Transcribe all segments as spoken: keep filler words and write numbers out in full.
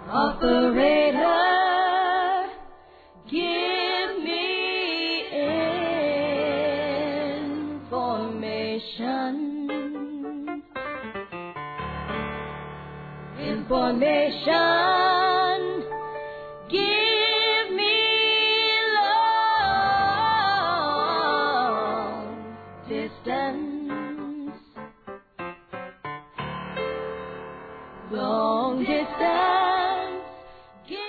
Operator, give me information. Information, give me long distance. Long distance, give.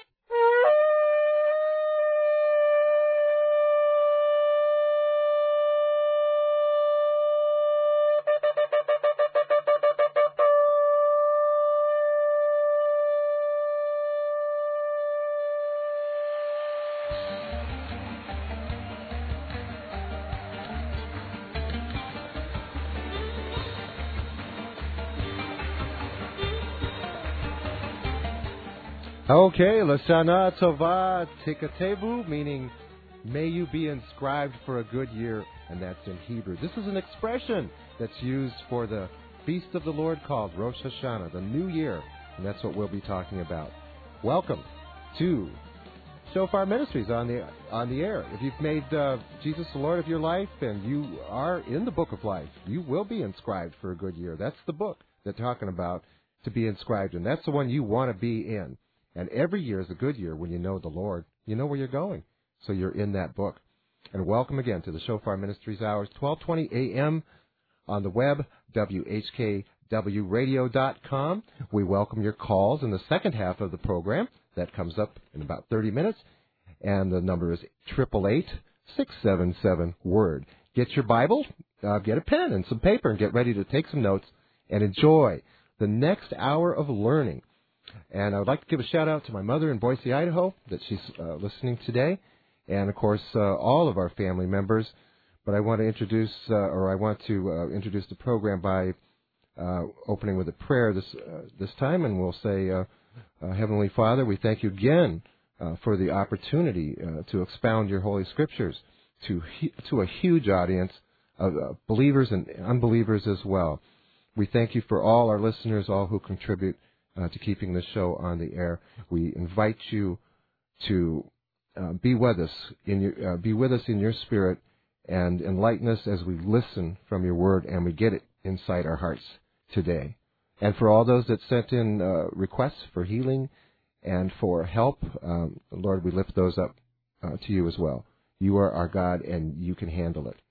Okay, Lashana Tova Tikatevu, meaning may you be inscribed for a good year, and that's in Hebrew. This is an expression that's used for the feast of the Lord called Rosh Hashanah, the new year, and that's what we'll be talking about. Welcome to Shofar Ministries on the on the air. If you've made uh, Jesus the Lord of your life and you are in the book of life, you will be inscribed for a good year. That's the book they're talking about to be inscribed in. That's the one you want to be in. And every year is a good year when you know the Lord. You know where you're going. So you're in that book. And welcome again to the Shofar Ministries Hours, twelve twenty a.m. on the web, W H K W radio dot com. We welcome your calls in the second half of the program. That comes up in about thirty minutes. And the number is eight eight eight, six seven seven, WORD. Get your Bible, uh, get a pen and some paper, and get ready to take some notes and enjoy the next hour of learning. And I would like to give a shout-out to my mother in Boise, Idaho, that she's uh, listening today, and, of course, uh, all of our family members. But I want to introduce, uh, or I want to uh, introduce the program by uh, opening with a prayer this uh, this time, and we'll say, uh, uh, Heavenly Father, we thank you again uh, for the opportunity uh, to expound your Holy Scriptures to hu- to a huge audience of uh, believers and unbelievers as well. We thank you for all our listeners, all who contribute Uh, to keeping the show on the air. We invite you to uh, be with us in your uh, be with us in your spirit and enlighten us as we listen from your word and we get it inside our hearts today. And for all those that sent in uh, requests for healing and for help, um, Lord, we lift those up uh, to you as well. You are our God and you can handle it.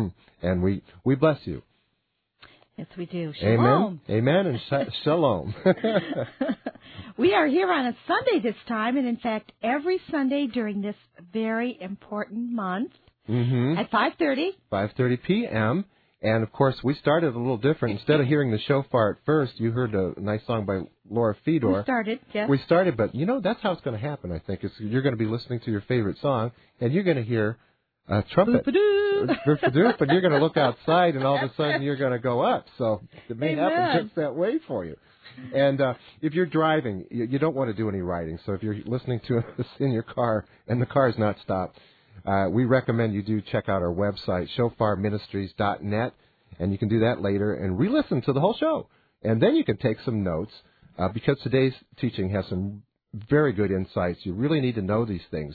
And we, we bless you. Yes, we do. Shalom. Amen. Amen and sh- shalom. We are here on a Sunday this time, and in fact, every Sunday during this very important month mm-hmm. at five thirty. five thirty p.m. And, of course, we started a little different. Instead of hearing the shofar at first, you heard a nice song by Laura Fedor. We started, yes. We started, but, you know, that's how it's going to happen, I think. Is you're going to be listening to your favorite song, and you're going to hear a trumpet. Boop-a-doop, and you're going to look outside, and all of a sudden you're going to go up. So it may Amen. happen just that way for you. And uh, if you're driving, you, you don't want to do any writing. So if you're listening to us in your car and the car is not stopped, uh, we recommend you do check out our website, shofar ministries dot net, and you can do that later and re-listen to the whole show. And then you can take some notes uh, because today's teaching has some very good insights. You really need to know these things.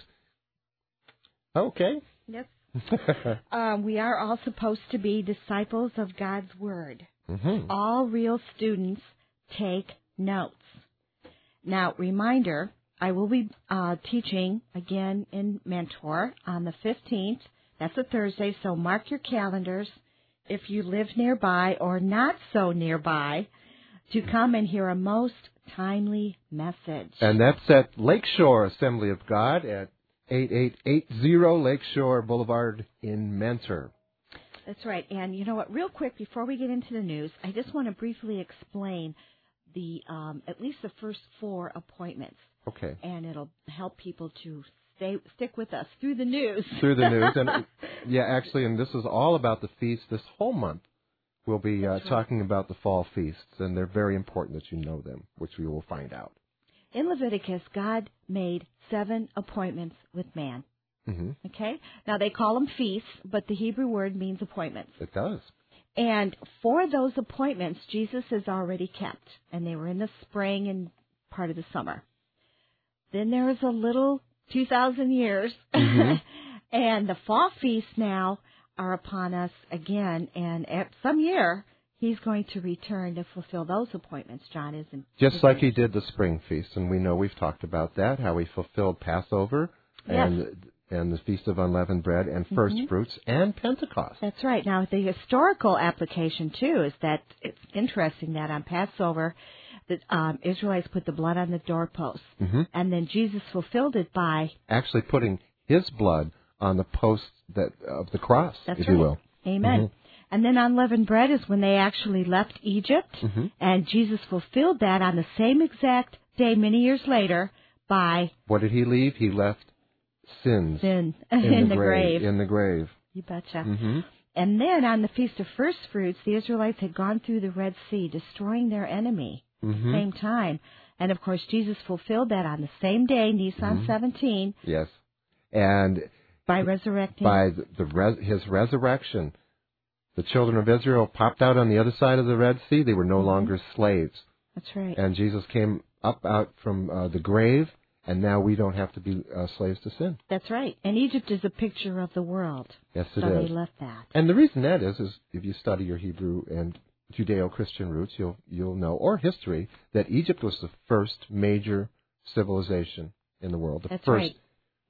Okay. Yes. um, we are all supposed to be disciples of God's Word. Mm-hmm. All real students take notes. Now, reminder, I will be uh, teaching again in Mentor on the fifteenth. That's a Thursday, so mark your calendars if you live nearby or not so nearby to come and hear a most timely message. And that's at Lakeshore Assembly of God at eighty-eight eighty Lakeshore Boulevard in Mentor. That's right. And you know what? Real quick, before we get into the news, I just want to briefly explain the um, at least the first four appointments. Okay. And it'll help people to stay stick with us through the news. Through the news. And yeah, actually, and this is all about the feasts this whole month. We'll be uh, right. talking about the fall feasts, and they're very important that you know them, which we will find out. In Leviticus, God made seven appointments with man. Mm-hmm. Okay? Now, they call them feasts, but the Hebrew word means appointments. It does. And for those appointments, Jesus has already kept. And they were in the spring and part of the summer. Then there is a little two thousand years, Mm-hmm. and the fall feasts now are upon us again, and at some year, he's going to return to fulfill those appointments, John, isn't Just isn't like he? he did the spring feast, and we know we've talked about that, how he fulfilled Passover and Yes. and the Feast of Unleavened Bread and First Mhm. Fruits and Pentecost. That's right. Now, the historical application, too, is that it's interesting that on Passover, the um, Israelites put the blood on the doorposts, Mm-hmm. and then Jesus fulfilled it by, Actually putting his blood on the posts that of the cross, that's if right, you will. amen. Mhm. And then unleavened bread is when they actually left Egypt, Mhm. and Jesus fulfilled that on the same exact day many years later by What did he leave? He left sins sin in, in, the, the grave. grave. In the grave. You betcha. Mm-hmm. And then on the Feast of First Fruits, the Israelites had gone through the Red Sea, destroying their enemy at Mm-hmm. the same time. And, of course, Jesus fulfilled that on the same day, Nisan Mhm. seventeen, Yes. And by resurrecting. by the, the res, his resurrection, the children of Israel popped out on the other side of the Red Sea. They were no Mhm. longer slaves. That's right. And Jesus came up out from uh, the grave, and now we don't have to be uh, slaves to sin. That's right. And Egypt is a picture of the world. Yes, it so is. they left that. And the reason that is, is if you study your Hebrew and Judeo-Christian roots, you'll you'll know, or history, that Egypt was the first major civilization in the world, the That's first right.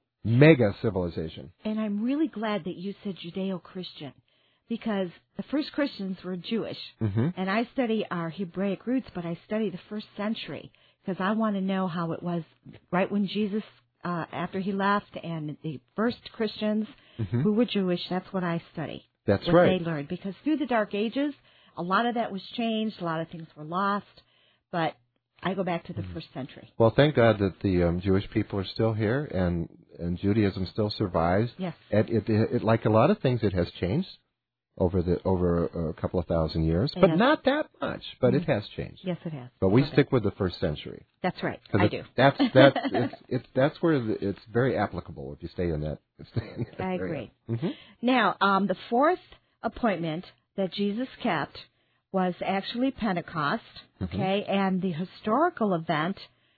mega civilization. And I'm really glad that you said Judeo-Christian, because the first Christians were Jewish. Mm-hmm. And I study our Hebraic roots, but I study the first century, because I want to know how it was right when Jesus, uh, after he left, and the first Christians Mm-hmm. who were Jewish, that's what I study. That's what right. they learned. Because through the Dark Ages, a lot of that was changed, a lot of things were lost, but I go back to the Mm-hmm. first century. Well, thank God that the um, Jewish people are still here, and, and Judaism still survives. Yes. It, it, it, like a lot of things, it has changed over the over a, a couple of thousand years, It but has. not that much. But Mhm. it has changed. Yes, it has. But we Love it. stick with the first century. That's right. 'Cause I it- do. That's that's it's, it's that's where the, it's very applicable if you stay in that. Stay in that I area. agree. Mm-hmm. Now, um, the fourth appointment that Jesus kept was actually Pentecost, Mhm. okay? And the historical event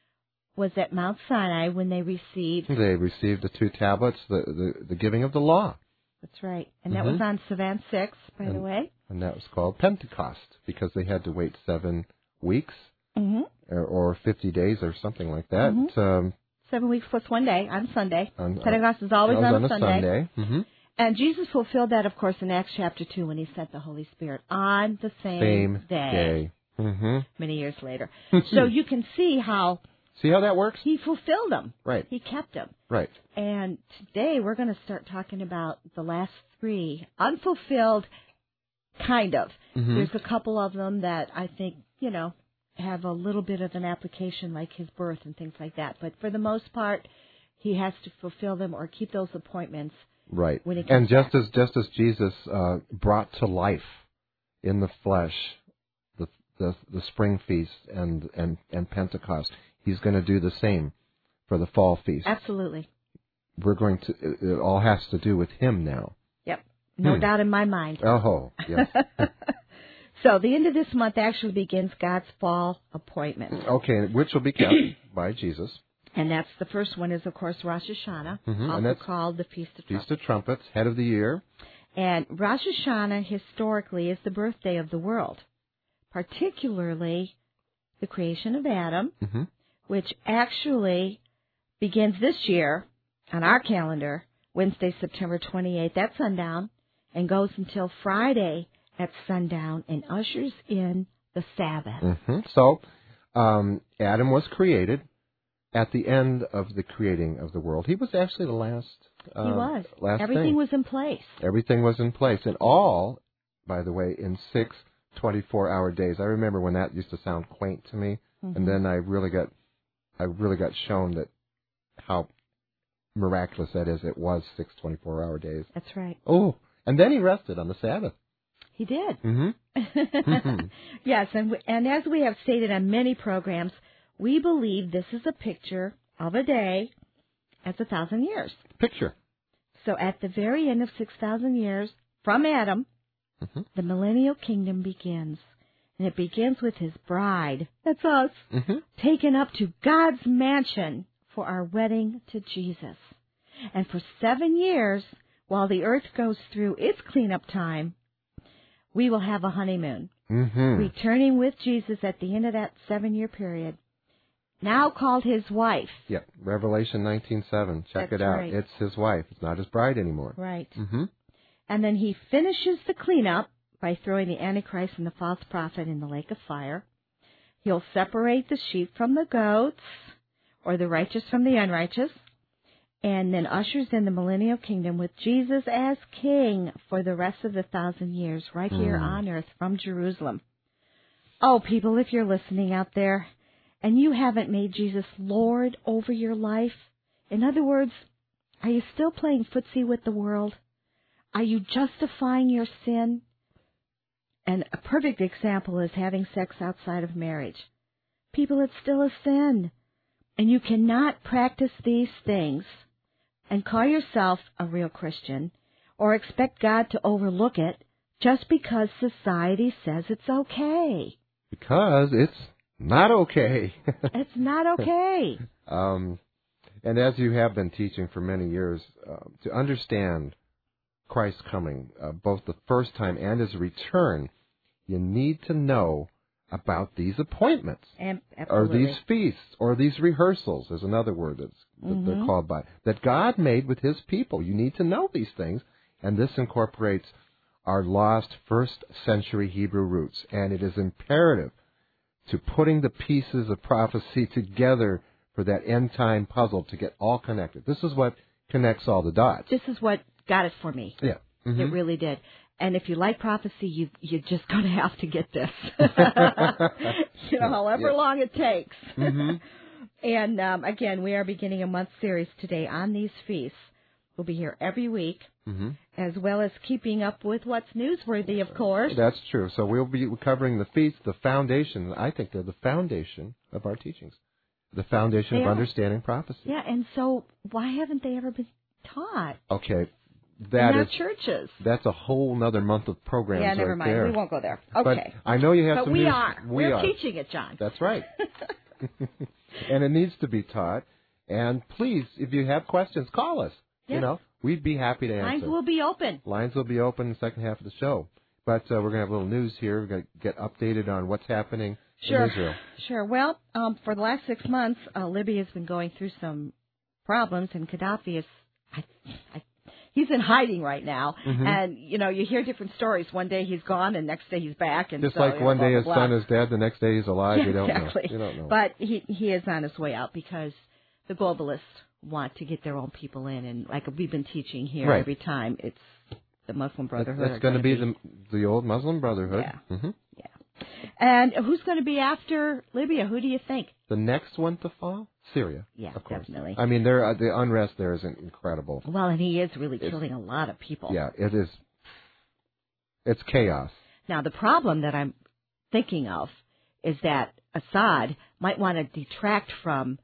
was at Mount Sinai when they received, They received the two tablets, the the, the giving of the law, that's right, and that Mhm. was on Sivan six, by the And- way. and that was called Pentecost because they had to wait seven weeks Mm-hmm. or, or fifty days or something like that. Mhm. Um, Seven weeks plus one day on Sunday. on, Pentecost is always that was on, on a Sunday. Sunday. Mm-hmm. And Jesus fulfilled that, of course, in Acts chapter two when he sent the Holy Spirit on the same, Same day, day. Mm-hmm. many years later. So you can see how See how that works? he fulfilled them. Right, He kept them. right. And today we're going to start talking about the last three unfulfilled, kind of. Mm-hmm. There's a couple of them that I think, you know, have a little bit of an application like his birth and things like that. But for the most part, he has to fulfill them or keep those appointments. Right. When he And comes just back. as just as Jesus uh, brought to life in the flesh the the, the spring feast and, and, and Pentecost, he's going to do the same for the fall feast. Absolutely. We're going to. It, it all has to do with him now. Yep. No Hmm. doubt in my mind. Oh, yes. So the end of this month actually begins God's fall appointment. Okay, which will be kept by Jesus. And that's the first one is, of course, Rosh Hashanah, Mhm, and also that's called the Feast of Trumpets. Feast of Trumpets, head of the year. And Rosh Hashanah historically is the birthday of the world, particularly the creation of Adam, Mm-hmm. which actually begins this year on our calendar, Wednesday, September twenty-eighth at sundown, and goes until Friday at sundown and ushers in the Sabbath. Mm-hmm. So, um, Adam was created at the end of the creating of the world. He was actually the last. Uh, He was. Last Everything thing. was in place. Everything was in place, and all, by the way, in six twenty-four hour days. I remember when that used to sound quaint to me, Mhm. and then I really got, I really got shown that how miraculous that is. It was six twenty-four hour days. That's right. Oh, and then he rested on the Sabbath. He did. Mm-hmm. Yes, and we, and as we have stated on many programs, we believe this is a picture of a day as a thousand years. Picture. So at the very end of six thousand years, from Adam, Mm-hmm. the millennial kingdom begins. And it begins with his bride, that's us, Mm-hmm. taken up to God's mansion for our wedding to Jesus. And for seven years, while the earth goes through its cleanup time, we will have a honeymoon, Mm-hmm. returning with Jesus at the end of that seven-year period, now called his wife. Yeah, Revelation nineteen seven. Check That's it out. right. It's his wife. It's not his bride anymore. Right. Mm-hmm. And then he finishes the cleanup by throwing the Antichrist and the false prophet in the lake of fire. He'll separate the sheep from the goats, or the righteous from the unrighteous, and then ushers in the millennial kingdom with Jesus as king for the rest of the thousand years, right here Mm. on earth from Jerusalem. Oh, people, if you're listening out there, and you haven't made Jesus Lord over your life, in other words, are you still playing footsie with the world? Are you justifying your sin? And a perfect example is having sex outside of marriage. People, it's still a sin. And you cannot practice these things and call yourself a real Christian or expect God to overlook it just because society says it's okay. Because it's not okay. It's not okay. um, and as you have been teaching for many years, uh, to understand Christ's coming, uh, both the first time and his return, you need to know about these appointments, Am- or absolutely. these feasts, or these rehearsals, is another word that's, that Mm-hmm. they're called by, that God made with his people. You need to know these things, and this incorporates our lost first century Hebrew roots, and it is imperative to putting the pieces of prophecy together for that end-time puzzle to get all connected. This is what connects all the dots. This is what got it for me. Yeah. Mm-hmm. It really did. And if you like prophecy, you, you're just going to have to get this. you know, however Yeah. long it takes. Mm-hmm. And um, again, we are beginning a month series today on these feasts. We'll be here every week, Mm-hmm. as well as keeping up with what's newsworthy, of course. That's true. So we'll be covering the feasts, the foundation. I think they're the foundation of our teachings, the foundation They of are. understanding prophecy. Yeah, and so why haven't they ever been taught Okay, in that our is churches? that's a whole nother month of programs. Yeah, never right mind. there. We won't go there. But Okay. I know you have But some we news. are. We We're are. teaching it, John. That's right. And it needs to be taught. And please, if you have questions, call us. Yes. You know, we'd be happy to answer. Lines will be open. Lines will be open in the second half of the show. But uh, we're going to have a little news here. We're going to get updated on what's happening Sure. in Israel. Sure. Well, um, for the last six months, uh, Libya has been going through some problems, and Gaddafi is, I, I, he's in hiding right now. Mhm. And, you know, you hear different stories. One day he's gone, and next day he's back. And Just so, like you know, one blah, day blah, his blah. son is dead, the next day he's alive. Yeah, you don't exactly. know. You don't know. But he he is on his way out because the globalists want to get their own people in, and like we've been teaching here Right. every time, it's the Muslim Brotherhood. It's are going to gonna be the the old Muslim Brotherhood. Yeah. hmm Yeah. And who's going to be after Libya? Who do you think? The next one to fall, Syria. Yeah, of course. definitely. I mean, there uh, the unrest there is incredible. Well, and he is really It's- killing a lot of people. Yeah, it is. It's chaos. Now, the problem that I'm thinking of is that Assad might want to detract from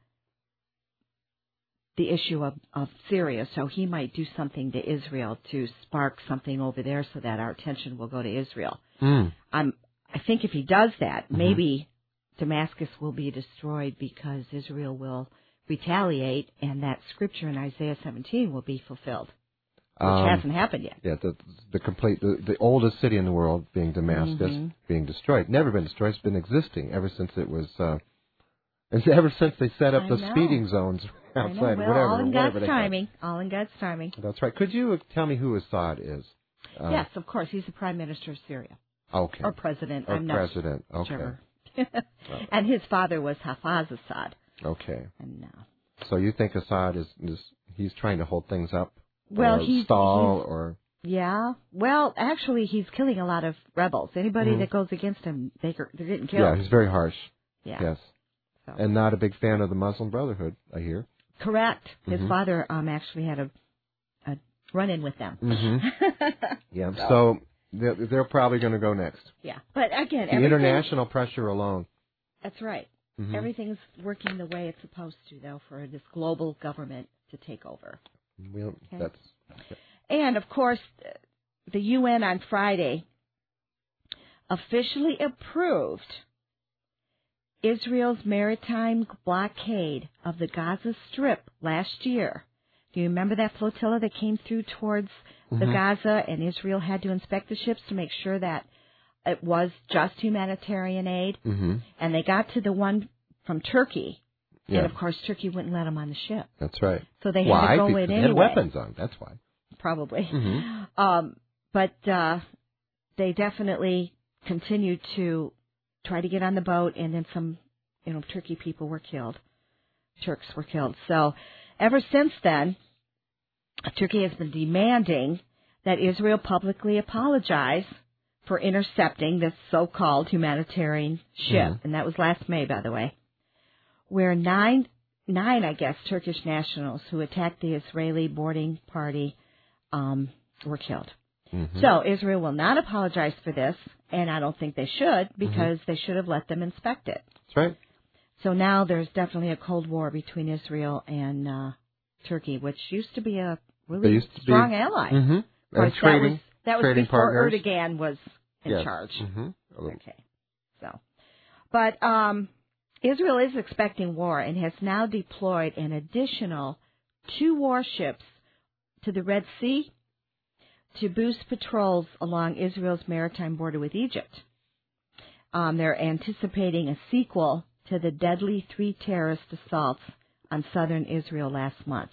the issue of, of Syria, so he might do something to Israel to spark something over there so that our attention will go to Israel. Mm. I'm, I think if he does that, Mhm. maybe Damascus will be destroyed because Israel will retaliate, and that scripture in Isaiah seventeen will be fulfilled, which Um, hasn't happened yet. Yeah, the the complete the, the oldest city in the world, being Damascus, Mhm. being destroyed. Never been destroyed. It's been existing ever since it was. Uh, it's ever since they set up I the know. speeding zones I outside, know. Well, whatever. all in whatever God's they call it. timing. All in God's timing. That's right. Could you tell me who Assad is? Uh, Yes, of course. He's the prime minister of Syria. Okay. Or president. Or I'm president. not Okay. sure. And his father was Hafez Assad. Okay. And now. So you think Assad is, is he's trying to hold things up? Well, or he's- stall he's- or Yeah. Well, actually, he's killing a lot of rebels. Anybody Mhm. that goes against him, they, they're getting yeah, killed. he's very harsh. Yeah. Yes. So. And not a big fan of the Muslim Brotherhood, I hear. Correct. His Mhm. father um, actually had a, a run-in with them. Mm-hmm. Yeah. So- So they're, they're probably going to go next. Yeah. But again, The everything- international pressure alone. That's right. Mhm. Everything's working the way it's supposed to, though, for this global government to take over. We'll, Okay. That's And, of course, the U N on Friday officially approved Israel's maritime blockade of the Gaza Strip last year. Do you remember that flotilla that came through towards mm-hmm. the Gaza, and Israel had to inspect the ships to make sure that it was just humanitarian aid? Mm-hmm. And they got to the one from Turkey, yeah. and of course Turkey wouldn't let them on the ship. That's right. So they had why? to go Because in they anyway. had weapons on. That's why. Probably. Mm-hmm. Um, but uh, they definitely continued to try to get on the boat, and then some, you know, Turkey people were killed. Turks were killed. So ever since then, Turkey has been demanding that Israel publicly apologize for intercepting this so-called humanitarian ship. Mm-hmm. And that was last May, by the way, where nine, nine, I guess, Turkish nationals who attacked the Israeli boarding party um, were killed. Mm-hmm. So Israel will not apologize for this, and I don't think they should, because mm-hmm. they should have let them inspect it. That's right. So now there's definitely a Cold War between Israel and uh, Turkey, which used to be a really strong be, ally. Mm-hmm. Of course, trading, that was, that was trading before partners. Erdogan was in yes. charge. Mm-hmm. Okay. So, but um, Israel is expecting war and has now deployed an additional two warships to the Red Sea to boost patrols along Israel's maritime border with Egypt. Um, they're anticipating a sequel to the deadly three terrorist assaults on southern Israel last month.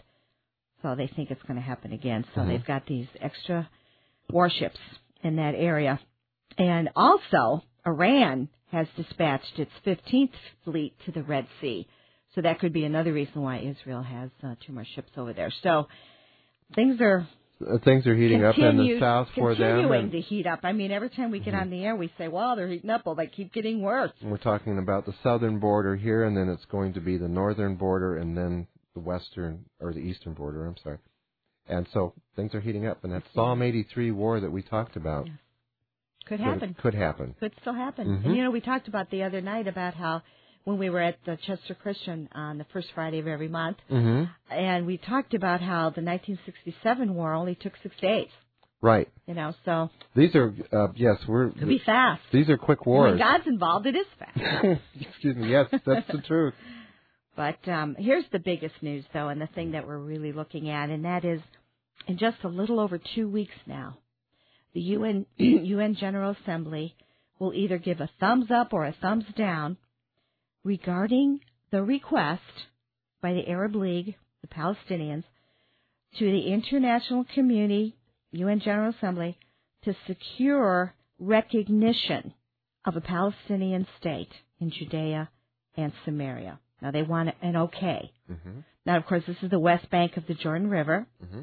So they think it's going to happen again. So mm-hmm. they've got these extra warships in that area. And also, Iran has dispatched its fifteenth fleet to the Red Sea. So that could be another reason why Israel has uh, two more ships over there. So things are... Uh, things are heating up in the south for them. Continuing to heat up. I mean, every time we get mm-hmm. on the air, we say, well, they're heating up. Well, they keep getting worse. We're talking about the southern border here, and then it's going to be the northern border, and then the western, or the eastern border, I'm sorry. And so things are heating up. And that Psalm eighty-three war that we talked about. Yes. Could happen. Could, could happen. Could still happen. Mm-hmm. And, you know, we talked about the other night about how when we were at the Chester Christian on the first Friday of every month, mm-hmm. and we talked about how the nineteen sixty-seven war only took six days. Right. You know, so... These are, uh, yes, we're... Could be fast. These are quick wars. When God's involved, it is fast. Excuse me, yes, that's the truth. But um, here's the biggest news, though, and the thing that we're really looking at, and that is, in just a little over two weeks now, the U N U N General Assembly will either give a thumbs up or a thumbs down regarding the request by the Arab League, the Palestinians, to the international community, U N General Assembly, to secure recognition of a Palestinian state in Judea and Samaria. Now, they want an okay. Mm-hmm. Now, of course, this is the west bank of the Jordan River,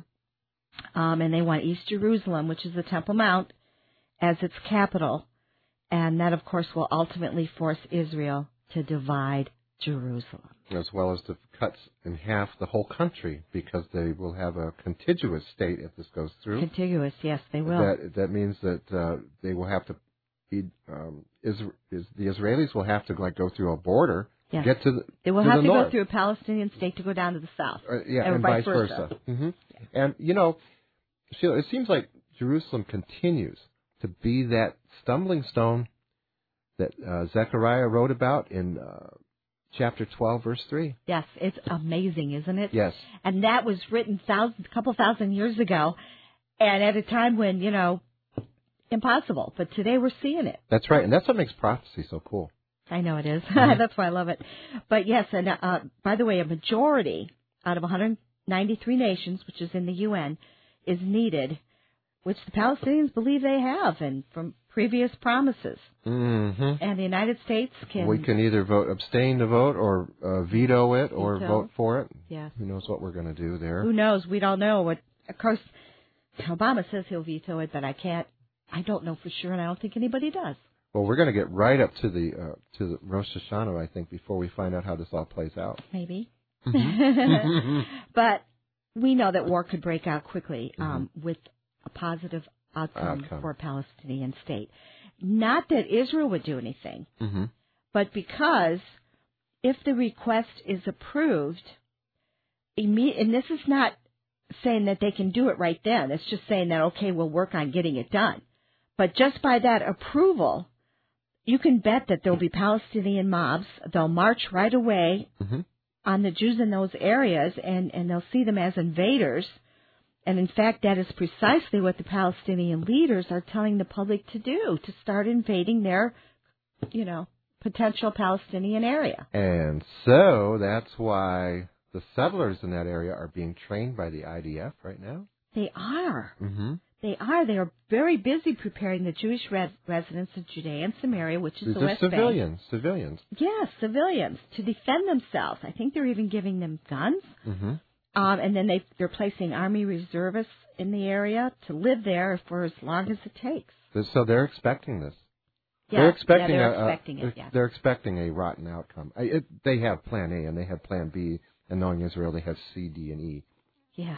mm-hmm. um, and they want East Jerusalem, which is the Temple Mount, as its capital. And that, of course, will ultimately force Israel to divide Jerusalem. As well as to cut in half the whole country, because they will have a contiguous state if this goes through. Contiguous, yes, they will. That that means that uh, they will have to be, um, is, is the Israelis will have to like go through a border, yes. get to the They will to have the to north. go through a Palestinian state to go down to the south. Uh, yeah, and, and vice versa. versa. Mm-hmm. Yeah. And, you know, Sheila, it seems like Jerusalem continues to be that stumbling stone that uh, Zechariah wrote about in uh, chapter twelve, verse three. Yes, it's amazing, isn't it? Yes. And that was written thousands, a couple thousand years ago, and at a time when, you know, impossible. But today we're seeing it. That's right, and that's what makes prophecy so cool. I know it is. Mm-hmm. That's why I love it. But yes, and uh, by the way, a majority out of one hundred ninety-three nations, which is in the U N, is needed, which the Palestinians believe they have, and from previous promises. Mm-hmm. And the United States can... We can either vote abstain to vote or uh, veto it or veto. vote for it. Yes. Who knows what we're going to do there. Who knows? We don't know. What. Of course, Obama says he'll veto it, but I can't... I don't know for sure, and I don't think anybody does. Well, we're going to get right up to the uh, to the Rosh Hashanah, I think, before we find out how this all plays out. Maybe. Mm-hmm. But we know that war could break out quickly um, mm-hmm. with a positive outcome, outcome for a Palestinian state. Not that Israel would do anything, mm-hmm. but because if the request is approved, imme- and this is not saying that they can do it right then. It's just saying that, okay, we'll work on getting it done. But just by that approval, you can bet that there'll be Palestinian mobs. They'll march right away Mm-hmm. on the Jews in those areas, and, and they'll see them as invaders. And in fact, that is precisely what the Palestinian leaders are telling the public to do, to start invading their, you know, potential Palestinian area. And so that's why the settlers in that area are being trained by the I D F right now. They are. Mm-hmm. They are. They are very busy preparing the Jewish res- residents of Judea and Samaria, which is These the are West civilians, Bank. civilians. Yes, civilians, to defend themselves. I think they're even giving them guns. Mm-hmm. Um, and then they, they're placing Army reservists in the area to live there for as long as it takes. So they're expecting this. Yeah, they're expecting yeah, they're a, expecting a, it, yeah. They're expecting a rotten outcome. I, it, they have Plan A and they have Plan B, and knowing Israel, they have C, D, and E. Yeah.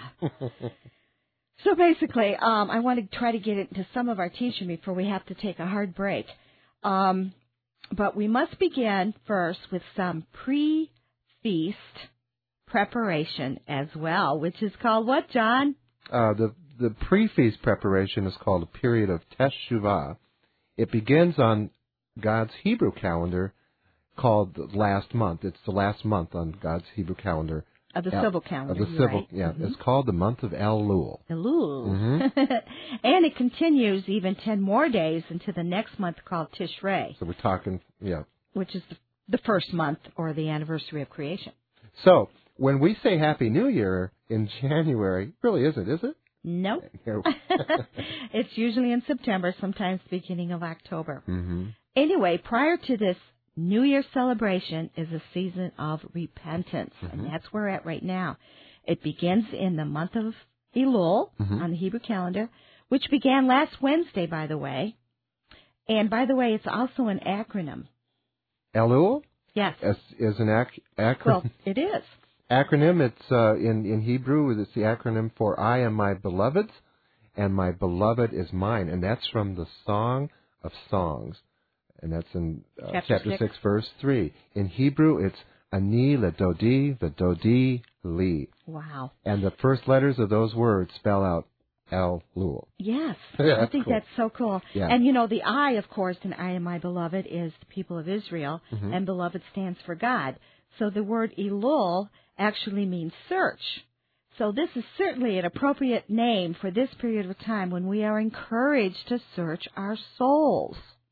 So basically, um, I want to try to get into some of our teaching before we have to take a hard break. Um, but we must begin first with some pre-feast preparation as well, which is called what, John? Uh, the the pre-feast preparation is called a period of Teshuvah. It begins on God's Hebrew calendar, called the last month. It's the last month on God's Hebrew calendar. Of the El, civil calendar. Of the civil, right. yeah. Mm-hmm. It's called the month of Elul. Elul. Mm-hmm. And it continues even ten more days into the next month called Tishrei. So we're talking, yeah. Which is the, the first month or the anniversary of creation. So when we say Happy New Year in January, really isn't, is it? Nope. It's usually in September, sometimes beginning of October. Mm-hmm. Anyway, prior to this New Year celebration is a season of repentance, Mm-hmm. and that's where we're at right now. It begins in the month of Elul Mm-hmm. on the Hebrew calendar, which began last Wednesday, by the way. And by the way, it's also an acronym. Elul? Yes. Is, is an ac- acronym. Well, it is. Acronym, it's uh, in, in Hebrew, it's the acronym for I am my beloved's, and my beloved is mine. And that's from the Song of Songs. And that's in uh, chapter, chapter six. six, verse three. In Hebrew, it's Ani ledodi, vedodi li. Wow. And the first letters of those words spell out Elul. Yes. Yeah, I think cool. that's so cool. Yeah. And, you know, the I, of course, in I am my beloved is the people of Israel, Mm-hmm. and beloved stands for God. So the word Elul actually means search. So this is certainly an appropriate name for this period of time when we are encouraged to search our souls.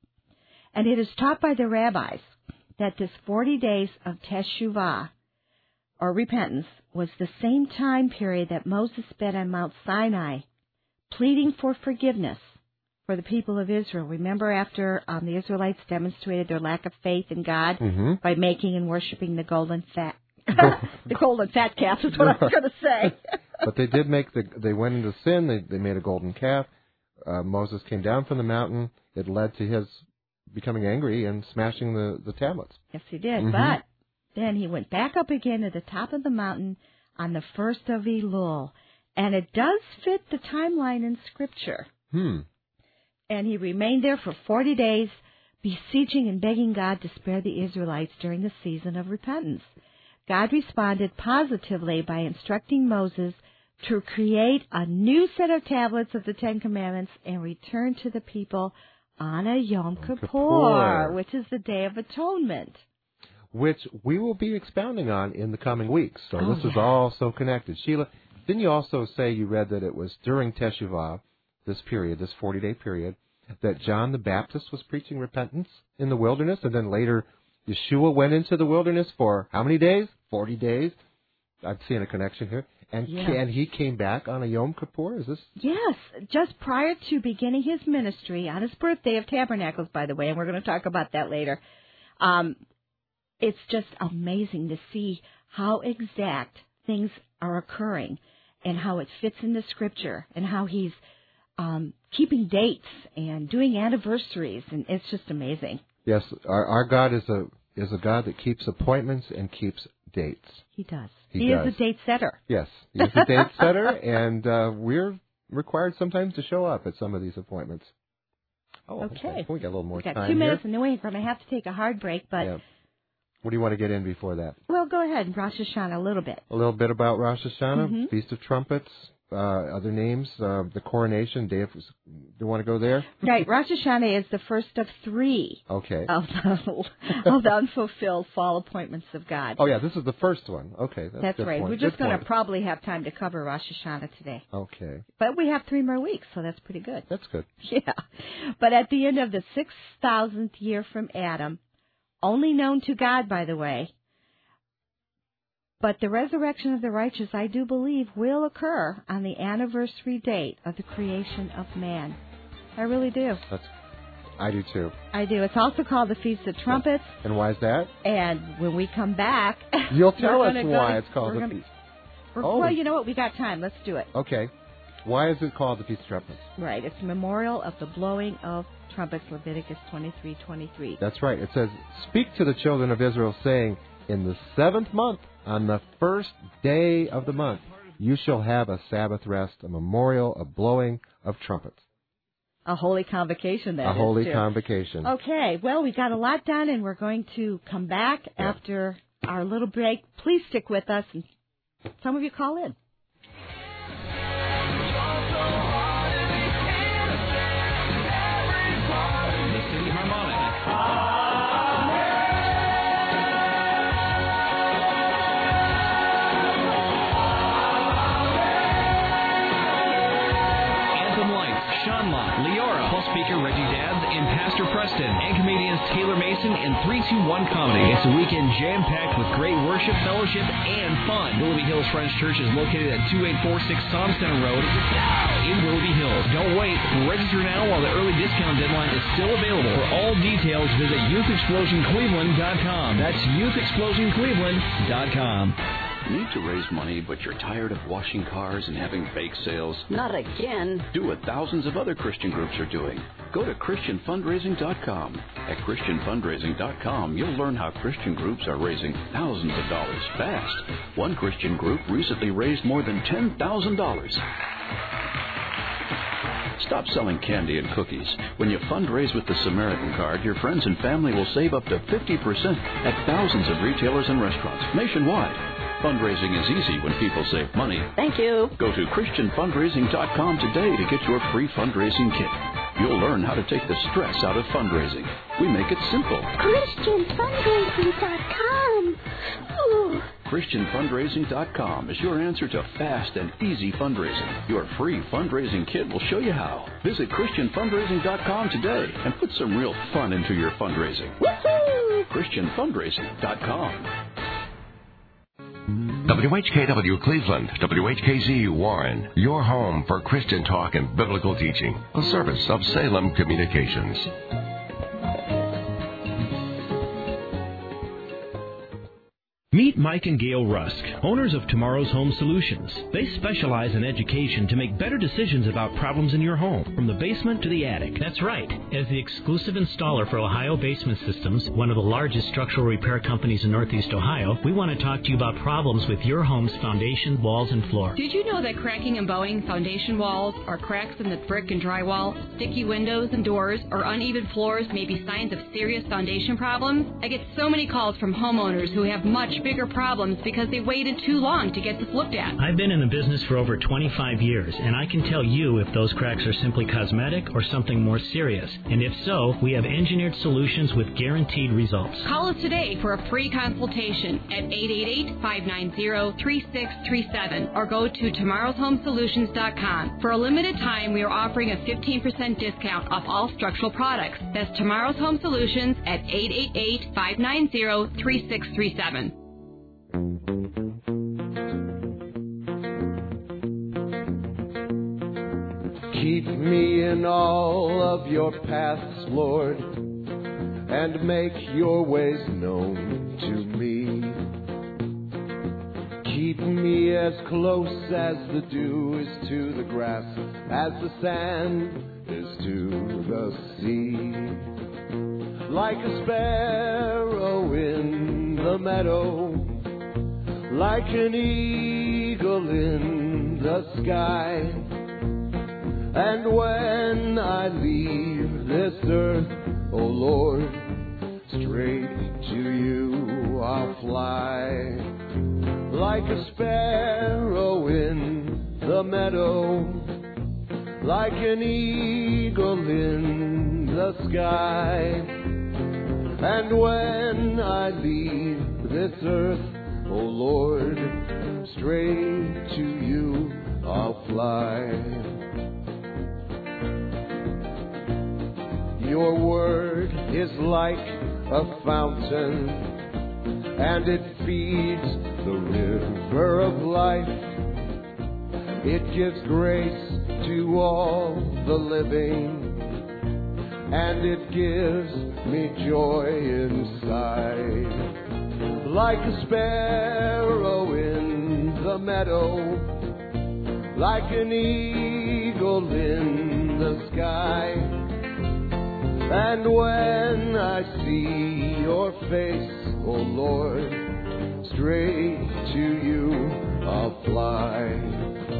And it is taught by the rabbis that this forty days of Teshuvah, or repentance, was the same time period that Moses spent on Mount Sinai, pleading for forgiveness for the people of Israel. Remember after um, the Israelites demonstrated their lack of faith in God Mm-hmm. by making and worshiping the golden fat, the golden fat calf is what I was going to say. But they did make the, they went into sin, they, they made a golden calf. Uh, Moses came down from the mountain. It led to his becoming angry and smashing the, the tablets. Yes, he did. Mm-hmm. But then he went back up again to the top of the mountain on the first of Elul. And it does fit the timeline in Scripture. Hmm. And he remained there for forty days, beseeching and begging God to spare the Israelites during the season of repentance. God responded positively by instructing Moses to create a new set of tablets of the Ten Commandments and return to the people on a Yom Kippur, Kippur. which is the Day of Atonement. Which we will be expounding on in the coming weeks. So Oh, this is yeah. all so connected. Sheila, didn't you also say you read that it was during Teshuvah, this period, this forty-day period, that John the Baptist was preaching repentance in the wilderness, and then later Yeshua went into the wilderness for how many days? forty days. I'm seeing a connection here. And, Yeah. and he came back on a Yom Kippur? Is this? Yes, just prior to beginning his ministry, on his birthday of Tabernacles, by the way, and we're going to talk about that later. Um, it's just amazing to see how exact things are occurring and how it fits in the Scripture and how he's um, keeping dates and doing anniversaries, and it's just amazing. Yes, our, our God is a is a God that keeps appointments and keeps dates. He does. He He, does. is a date setter. Yes, he's a date setter, and uh, we're required sometimes to show up at some of these appointments. Oh, Okay. We got a little more We've got time two minutes, here. and then we're going to have to take a hard break, but, Yeah. What do you want to get in before that? well, go ahead, Rosh Hashanah a little bit. A little bit about Rosh Hashanah, Mhm. Feast of Trumpets, uh, other names, uh, the coronation, day of, do you want to go there? Right. Rosh Hashanah is the first of three Okay. of the, of the unfulfilled fall appointments of God. Oh, yeah, this is the first one. Okay. That's, That's good right. point. We're just Good going to point. probably have time to cover Rosh Hashanah today. Okay. But we have three more weeks, so that's pretty good. That's good. Yeah. But at the end of the six thousandth year from Adam, only known to God, by the way, but the resurrection of the righteous, I do believe, will occur on the anniversary date of the creation of man. I really do. That's, I do too. I do. It's also called the Feast of Trumpets. And why is that? And when we come back... You'll tell us go why to, it's called the gonna, Feast. Oh. Well, you know what? We got time. Let's do it. Okay. Why is it called the Feast of Trumpets? Right. It's a memorial of the blowing of trumpets, Leviticus twenty-three twenty-three. That's right. It says, "Speak to the children of Israel, saying, in the seventh month, on the first day of the month, you shall have a Sabbath rest, a memorial of blowing of trumpets." A holy convocation, that a is, holy too. convocation. Okay. Well, we got a lot done, and we're going to come back yeah. after our little break. Please stick with us, and some of you call in. And comedians Taylor Mason and three two one Comedy. It's a weekend jam-packed with great worship, fellowship, and fun. Willoughby Hills Friends Church is located at two eight four six Psalm Center Road in Willoughby Hills. Don't wait. Register now while the early discount deadline is still available. For all details, visit youth explosion cleveland dot com. That's youth explosion cleveland dot com. Need to raise money, but you're tired of washing cars and having bake sales? Not again. Do what thousands of other Christian groups are doing. Go to christian fundraising dot com. At christian fundraising dot com, you'll learn how Christian groups are raising thousands of dollars fast. One Christian group recently raised more than ten thousand dollars. Stop selling candy and cookies. When you fundraise with the Samaritan Card, your friends and family will save up to fifty percent at thousands of retailers and restaurants nationwide. Fundraising is easy when people save money. Thank you. Go to christian fundraising dot com today to get your free fundraising kit. You'll learn how to take the stress out of fundraising. We make it simple. christian fundraising dot com. Ooh. christian fundraising dot com is your answer to fast and easy fundraising. Your free fundraising kit will show you how. Visit christian fundraising dot com today and put some real fun into your fundraising. Woohoo! christian fundraising dot com. W H K W Cleveland, W H K Z U Warren, your home for Christian talk and biblical teaching, a service of Salem Communications. Meet Mike and Gail Rusk, owners of Tomorrow's Home Solutions. They specialize in education to make better decisions about problems in your home, from the basement to the attic. That's right. As the exclusive installer for Ohio Basement Systems, one of the largest structural repair companies in Northeast Ohio, we want to talk to you about problems with your home's foundation, walls, and floor. Did you know that cracking and bowing foundation walls, or cracks in the brick and drywall, sticky windows and doors, or uneven floors may be signs of serious foundation problems? I get so many calls from homeowners who have much bigger problems because they waited too long to get this looked at. I've been in the business for over twenty-five years, and I can tell you if those cracks are simply cosmetic or something more serious. And if so, we have engineered solutions with guaranteed results. Call us today for a free consultation at eight eight eight, five nine zero, three six three seven or go to tomorrows home solutions dot com. For a limited time, we are offering a fifteen percent discount off all structural products. That's Tomorrow's Home Solutions at eight eight eight, five nine zero, three six three seven. Keep me in all of your paths, Lord, and make your ways known to me. Keep me as close as the dew is to the grass, as the sand is to the sea. Like a sparrow in the meadow, like an eagle in the sky. And when I leave this earth, oh Lord, straight to you I'll fly. Like a sparrow in the meadow, like an eagle in the sky. And when I leave this earth, O Lord, straight to you I'll fly. Your word is like a fountain, and it feeds the river of life. It gives grace to all the living, and it gives me joy inside. Like a sparrow in the meadow, like an eagle in the sky. And when I see your face, O Lord, straight to you I'll fly.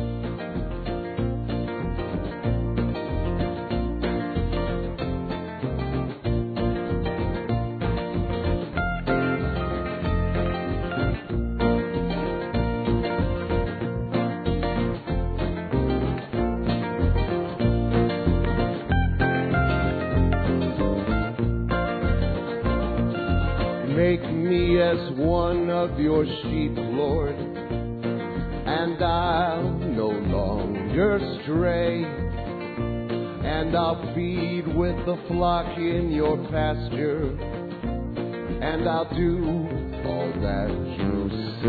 Make me as one of your sheep, Lord, and I'll no longer stray. And I'll feed with the flock in your pasture, and I'll do all that you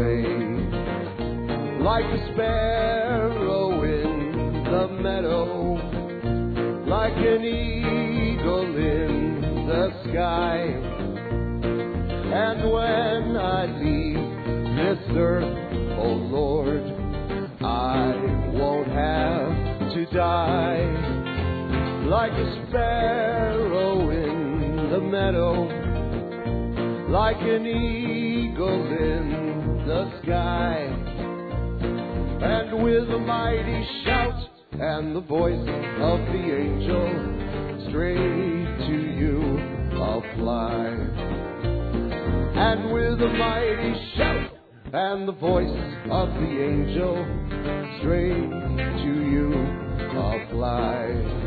say. Like a sparrow in the meadow, like an eagle in the sky. And when I leave this earth, oh Lord, I won't have to die. Like a sparrow in the meadow, like an eagle in the sky. And with a mighty shout and the voice of the angel, straight to you I'll fly. And with a mighty shout and the voice of the angel, straight to you I'll fly.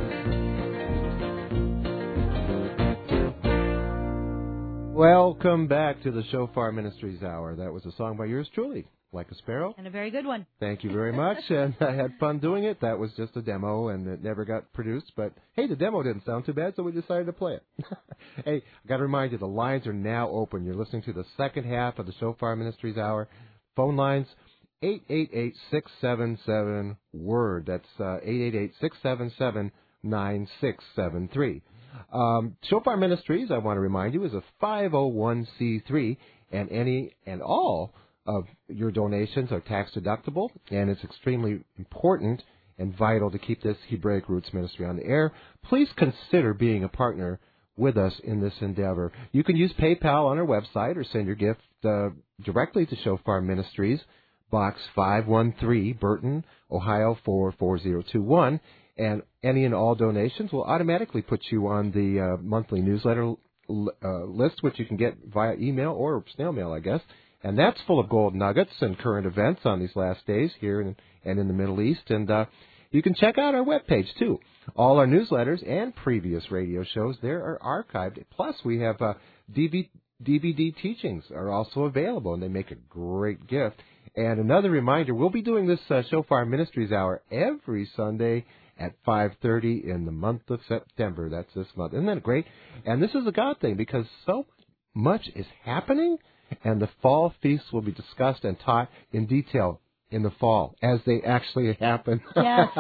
Welcome back to the Shofar Ministries Hour. That was a song by yours truly, Like a Sparrow. And a very good one. Thank you very much. And I had fun doing it. That was just a demo, and it never got produced. But, hey, the demo didn't sound too bad, so we decided to play it. Hey, I got to remind you, the lines are now open. You're listening to the second half of the Shofar Ministries Hour. Phone lines, eight eight eight, six seven seven, WORD. That's uh, eight eight eight, six seven seven, nine six seven three. Um, Shofar Ministries, I want to remind you, is a five oh one c three, and any and all of your donations are tax deductible, and it's extremely important and vital to keep this Hebraic Roots Ministry on the air. Please consider being a partner with us in this endeavor. You can use PayPal on our website or send your gift uh, directly to Shofar Ministries, Box five one three, Burton, Ohio four four zero two one. And any and all donations will automatically put you on the uh, monthly newsletter uh, list, which you can get via email or snail mail, I guess. And that's full of gold nuggets and current events on these last days here in, and in the Middle East. And uh, you can check out our webpage, too. All our newsletters and previous radio shows there are archived. Plus, we have uh, D V D teachings are also available, and they make a great gift. And another reminder, we'll be doing this uh, Shofar Ministries Hour every Sunday at five thirty in the month of September. That's this month. Isn't that great? And this is a God thing because so much is happening, and the fall feasts will be discussed and taught in detail in the fall as they actually happen. Yes.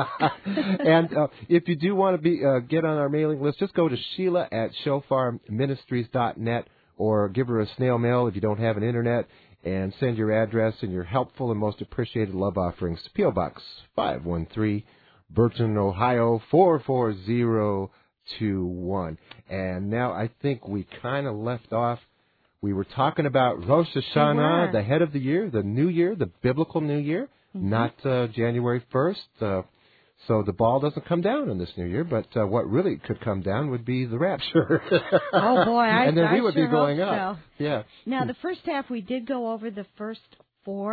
And uh, if you do want to be uh, get on our mailing list, just go to Sheila at shofar ministries dot net or give her a snail mail if you don't have an internet, and send your address and your helpful and most appreciated love offerings to P O. Box five one three, Burton, Ohio four four zero two one. And now I think we kind of left off. We were talking about Rosh Hashanah, the head of the year, the new year, the biblical new year, mm-hmm. not uh, January first. Uh, so the ball doesn't come down in this new year, but uh, what really could come down would be the rapture. Oh, boy, I And then I we would sure be going hope up. So. Yeah. Now, the first half, we did go over the first four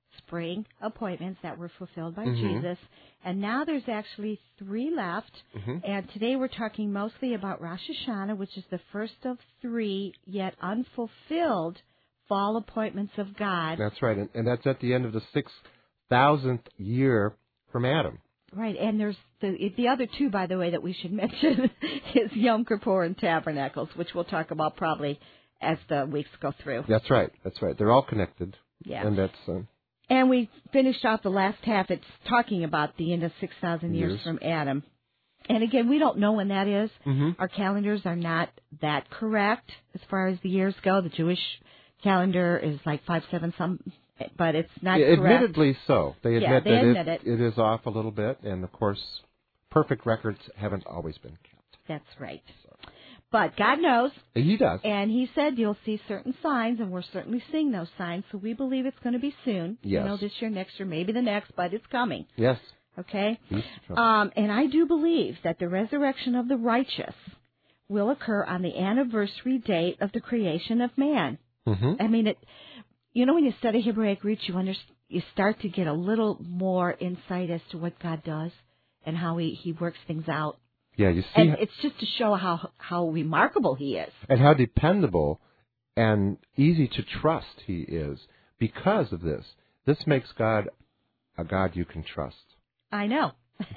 spring appointments that were fulfilled by Mm-hmm. Jesus. And now there's actually three left. Mm-hmm. And today we're talking mostly about Rosh Hashanah, which is the first of three yet unfulfilled fall appointments of God. That's right. And, and that's at the end of the six thousandth year from Adam. Right, and there's the the other two, by the way, that we should mention is Yom Kippur and Tabernacles, which we'll talk about probably as the weeks go through. That's right. That's right. They're all connected. Yeah. And that's... Uh, And we finished off the last half. It's talking about the end of six thousand years. Years. from Adam. And again, we don't know when that is. mm-hmm. Our calendars are not that correct as far as the years go. The Jewish calendar is like five, seven, some, but it's not Yeah, correct. admittedly so. They admit Yeah, they that admit it, it. it is off a little bit, and of course, perfect records haven't always been kept. That's right. But God knows. He does. And he said you'll see certain signs, and we're certainly seeing those signs, so we believe it's going to be soon. Yes. You know, this year, next year, maybe the next, but it's coming. Yes. Okay? He's Um, and I do believe that the resurrection of the righteous will occur on the anniversary date of the creation of man. mm-hmm. I mean, it. You know, when you study Hebraic roots, you under, you start to get a little more insight as to what God does and how he, he works things out. Yeah, you see, And it's just to show how how remarkable he is. and how dependable and easy to trust he is because of this. This makes God a God you can trust. I know.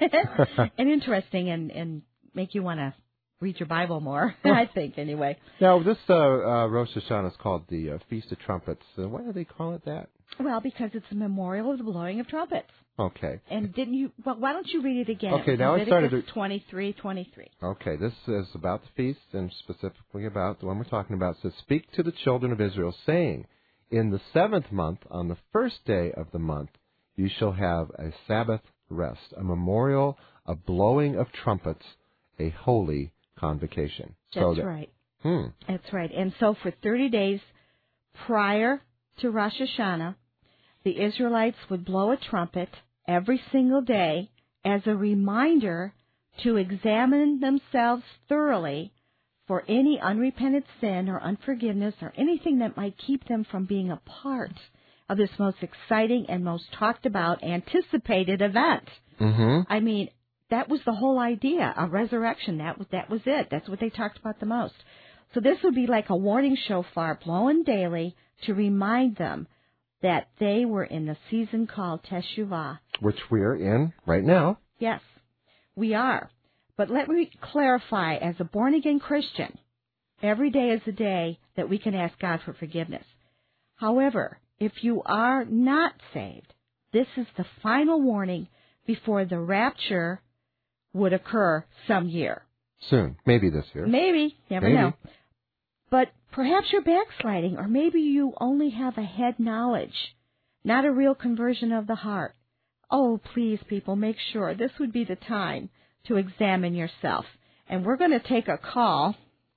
And interesting and, and make you want to read your Bible more, I think, anyway. Now, this uh, uh, Rosh Hashanah is called the uh, Feast of Trumpets. Uh, why do they call it that? Well, because it's a memorial of the blowing of trumpets. Okay. And didn't you, well, why don't you read it again? Okay, now I Leviticus started to- twenty-three twenty-three. Okay, this is about the feast, and specifically about the one we're talking about. It says, "Speak to the children of Israel, saying, in the seventh month, on the first day of the month, you shall have a Sabbath rest, a memorial, a blowing of trumpets, a holy convocation." That's so that, right. Hmm. That's right. And so for thirty days prior to Rosh Hashanah, the Israelites would blow a trumpet every single day as a reminder to examine themselves thoroughly for any unrepented sin or unforgiveness or anything that might keep them from being a part of this most exciting and most talked about, anticipated event. Mm-hmm. I mean, that was the whole idea, a resurrection. That was, that was it. That's what they talked about the most. So this would be like a warning shofar blown daily to remind them that they were in the season called Teshuvah. Which we're in right now. Yes, we are. But let me clarify, as a born-again Christian, every day is a day that we can ask God for forgiveness. However, if you are not saved, this is the final warning before the rapture would occur some year. Soon. Maybe this year. Maybe. Never Maybe. know. But perhaps you're backsliding, or maybe you only have a head knowledge, not a real conversion of the heart. Oh, please, people, make sure this would be the time to examine yourself. And we're going to take a call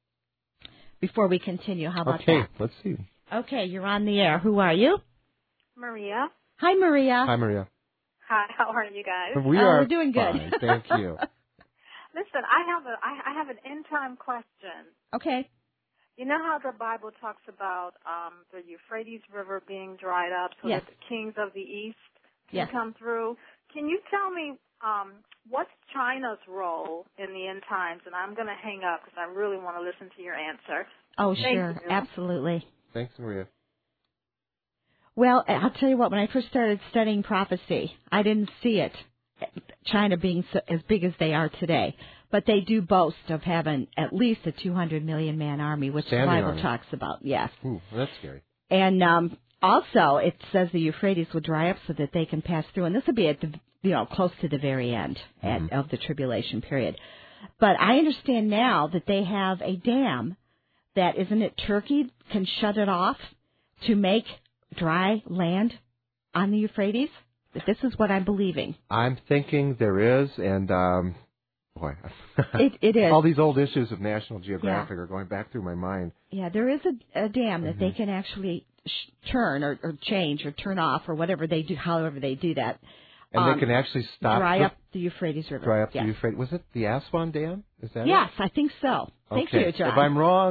before we continue. How about okay, that? let's see. Okay, you're on the air. Who are you? Maria. Hi, Maria. Hi, Maria. Hi, how are you guys? We Oh, are we're doing good. fine. Thank you. Listen, I have a I, I have an end time question. Okay. You know how the Bible talks about um, the Euphrates River being dried up so Yes. that the kings of the east can Yes. come through? Can you tell me um, what's China's role in the end times? And I'm going to hang up because I really want to listen to your answer. Oh, Thank sure. you. Absolutely. Thanks, Maria. Well, I'll tell you what, when I first started studying prophecy, I didn't see it, China being so, as big as they are today. But they do boast of having at least a two hundred million man army, which Standing the Bible army. talks about, yes. Ooh, that's scary. And um, also, it says the Euphrates will dry up so that they can pass through. And this will be at the, you know, close to the very end Mm-hmm. at, of the tribulation period. But I understand now that they have a dam that, isn't it Turkey, can shut it off to make dry land on the Euphrates? This is what I'm believing. I'm thinking there is, and um, boy, It, it is. all these old issues of National Geographic Yeah. are going back through my mind. Yeah, there is a, a dam that Mm-hmm. they can actually sh- turn or, or change or turn off or whatever they do, however they do that. And Um, they can actually stop dry the, up the Euphrates River. dry up yes. the Euphrates. Was it the Aswan Dam? Is that Yes, it? I think so. Thank Okay. you, John. If I'm wrong,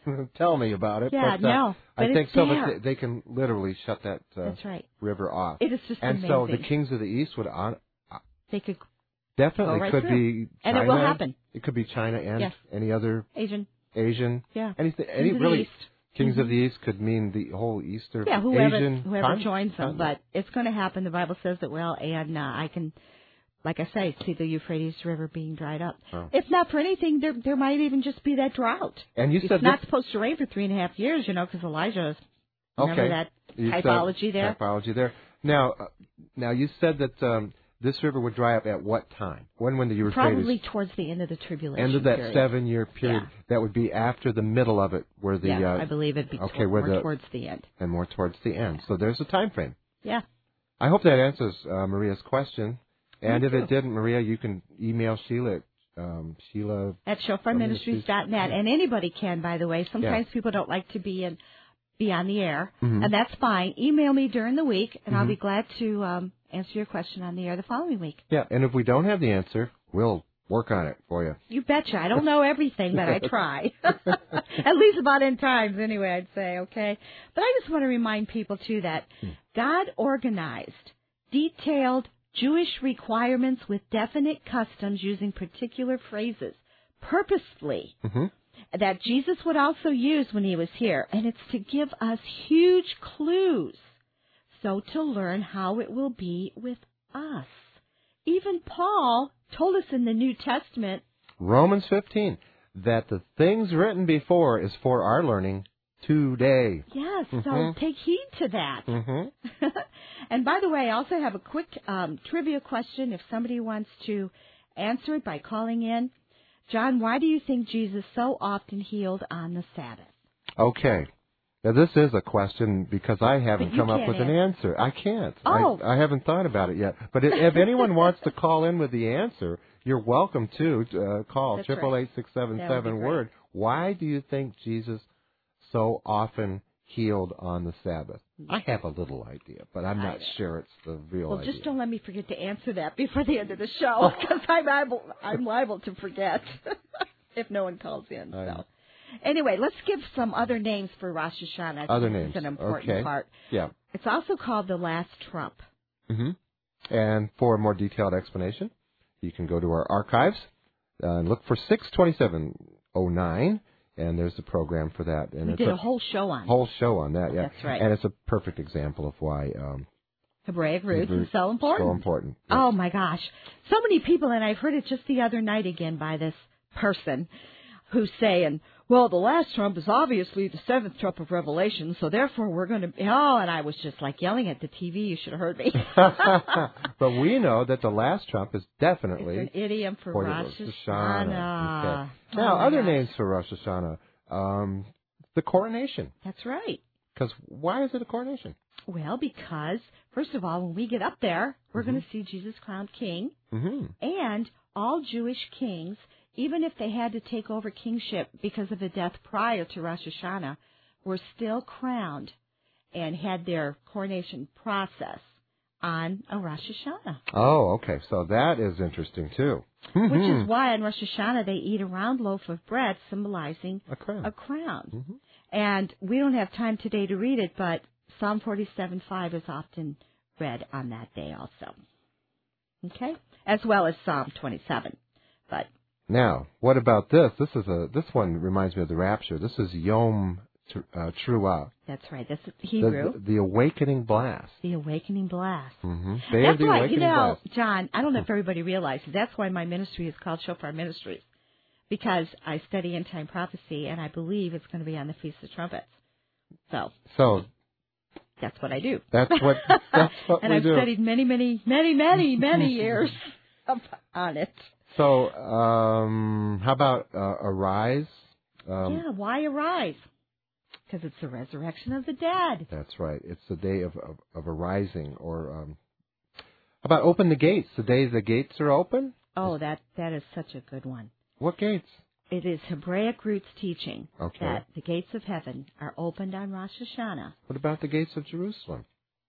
tell me about it. Yeah, but, uh, no, but I think it's so. there. But they, they can literally shut that uh, That's right. river off. It is just and amazing. so the kings of the east would on. Uh, they could definitely go right could through. be and China. it will happen. It could be China and yes. any other Asian. Asian. Yeah. Anything. Kings Any of really. the East. Kings mm-hmm. of the East could mean the whole Eastern yeah, whoever, Asian whoever con- joins them, con- but it's going to happen. The Bible says that well, and uh, I can, like I say, see the Euphrates River being dried up. Oh. If not for anything, there there might even just be that drought. And you it's said not this... supposed to rain for three and a half years, you know, because Elijah is. Remember okay. that you typology there? Typology there. Now, uh, now you said that um, this river would dry up at what time? When when the Euphrates? Probably towards the end of the tribulation. End of that period. seven-year period. Yeah. That would be after the middle of it, where the. Yeah, uh, I believe it'd be okay, toward, where more the, towards the end. And more towards the end. So there's a time frame. Yeah. I hope that answers uh, Maria's question. And Me if too. it didn't, Maria, you can email Sheila at um, Sheila at shofar ministries dot net, and anybody can, by the way. Sometimes yeah. people don't like to be in. be on the air, mm-hmm. and that's fine. Email me during the week, and mm-hmm. I'll be glad to um, answer your question on the air the following week. Yeah, and if we don't have the answer, we'll work on it for you. You betcha. I don't know everything, but I try. At least about in times, anyway, I'd say, okay? But I just want to remind people, too, that hmm. God organized detailed Jewish requirements with definite customs using particular phrases purposefully. Mm-hmm. That Jesus would also use when he was here, and it's to give us huge clues, so to learn how it will be with us. Even Paul told us in the New Testament, Romans fifteen, that the things written before is for our learning today. Yes, mm-hmm. so take heed to that. Mm-hmm. And by the way, I also have a quick um, trivia question if somebody wants to answer it by calling in. John, why do you think Jesus so often healed on the Sabbath? Okay. Now, this is a question because I haven't come up with answer. an answer. I can't. Oh. I, I haven't thought about it yet. But if, if anyone wants to call in with the answer, you're welcome to uh, call That's triple right. eight six seven That would seven be great. word. Why do you think Jesus so often healed on the Sabbath? I have a little idea, but I'm not sure it's the real well, idea. Well, just don't let me forget to answer that before the end of the show, because I'm liable, I'm liable to forget if no one calls in. I, So, anyway, let's give some other names for Rosh Hashanah. Other this names. is an important okay. part. Yeah. It's also called the Last Trump. Mm-hmm. And for a more detailed explanation, you can go to our archives uh, and look for six twenty-seven oh nine. And there's the program for that. And we it's did a a whole show on it. Whole show on that, yeah. That's right. And it's a perfect example of why um, Hebraic roots Hebrew, is so important. So important. Yes. Oh, my gosh. So many people, and I've heard it just the other night again by this person who's saying, well, the last trump is obviously the seventh trump of Revelation, so therefore we're going to... Oh, and I was just like yelling at the T V. You should have heard me. But we know that the last trump is definitely... It's an idiom for, for Rosh Hashanah. Hashanah. Okay. Oh, now, other gosh. names for Rosh Hashanah. Um, the coronation. That's right. Because why is it a coronation? Well, because, first of all, when we get up there, we're mm-hmm. going to see Jesus crowned king. Mm-hmm. And all Jewish kings, even if they had to take over kingship because of a death prior to Rosh Hashanah, were still crowned and had their coronation process on a Rosh Hashanah. Oh, okay. So that is interesting, too. Which is why on Rosh Hashanah they eat a round loaf of bread symbolizing a crown. A crown. Mm-hmm. And we don't have time today to read it, but Psalm forty-seven five is often read on that day also. Okay? As well as Psalm twenty-seven. But now, what about this? This is a this one reminds me of the rapture. This is Yom uh, Truah. That's right. That's Hebrew. The, the, the awakening blast. The awakening blast. Mm-hmm. Day That's of the why, awakening you know, blast. John, I don't know if everybody realizes, that's why my ministry is called Shofar Ministries. Because I study end-time prophecy, and I believe it's going to be on the Feast of Trumpets. So, so that's what I do. That's what that's what and we I've do. studied many, many, many, many, many years on it. So, um, how about uh, Arise? Um, yeah, why arise? Because it's the resurrection of the dead. That's right. It's the day of, of, of arising. Or um, how about open the gates? The day the gates are open? Oh, that that is such a good one. What gates? It is Hebraic roots teaching okay. that the gates of heaven are opened on Rosh Hashanah. What about the gates of Jerusalem?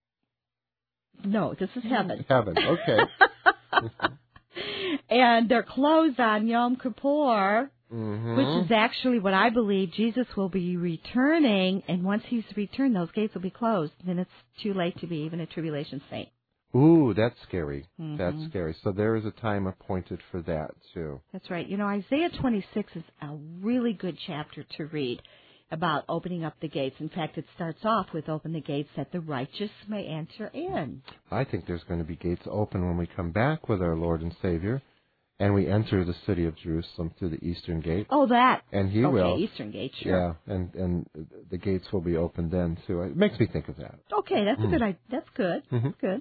No, this is heaven. Heaven, okay. And they're closed on Yom Kippur Mm-hmm. which is actually what I believe. Jesus will be returning, and once he's returned, those gates will be closed. Then it's too late to be even a tribulation saint. Ooh, that's scary. Mm-hmm. That's scary. So there is a time appointed for that, too. That's right. You know, Isaiah twenty-six is a really good chapter to read about opening up the gates. In fact, it starts off with open the gates that the righteous may enter in. I think there's going to be gates open when we come back with our Lord and Savior, and we enter the city of Jerusalem through the eastern gate. Oh, that. And he okay, will. Eastern gate, sure. Yeah, and, and the gates will be opened then, too. It makes me think of that. Okay, that's Mm. a good idea. That's good. Mm-hmm. Good.